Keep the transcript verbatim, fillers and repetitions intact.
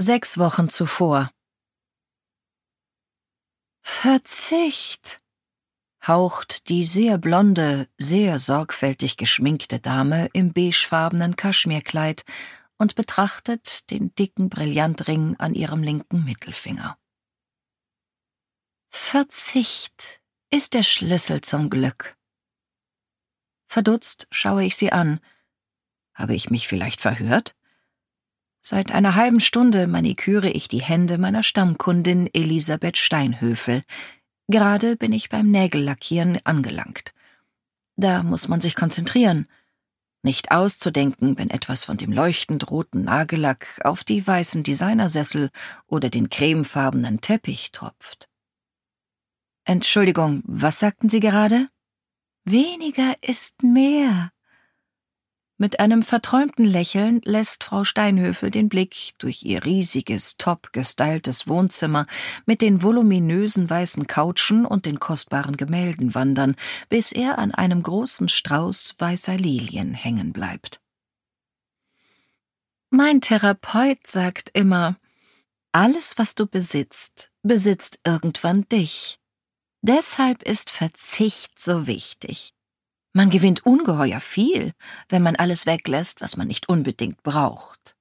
Sechs Wochen zuvor. Verzicht, haucht die sehr blonde, sehr sorgfältig geschminkte Dame im beigefarbenen Kaschmirkleid und betrachtet den dicken Brillantring an ihrem linken Mittelfinger. Verzicht ist der Schlüssel zum Glück. Verdutzt schaue ich sie an. Habe ich mich vielleicht verhört? Seit einer halben Stunde maniküre ich die Hände meiner Stammkundin Elisabeth Steinhöfel. Gerade bin ich beim Nägellackieren angelangt. Da muss man sich konzentrieren. Nicht auszudenken, wenn etwas von dem leuchtend roten Nagellack auf die weißen Designersessel oder den cremefarbenen Teppich tropft. Entschuldigung, was sagten Sie gerade? Weniger ist mehr. Mit einem verträumten Lächeln lässt Frau Steinhöfel den Blick durch ihr riesiges, top gestyltes Wohnzimmer mit den voluminösen weißen Couchen und den kostbaren Gemälden wandern, bis er an einem großen Strauß weißer Lilien hängen bleibt. Mein Therapeut sagt immer, alles, was du besitzt, besitzt irgendwann dich. Deshalb ist Verzicht so wichtig. Man gewinnt ungeheuer viel, wenn man alles weglässt, was man nicht unbedingt braucht.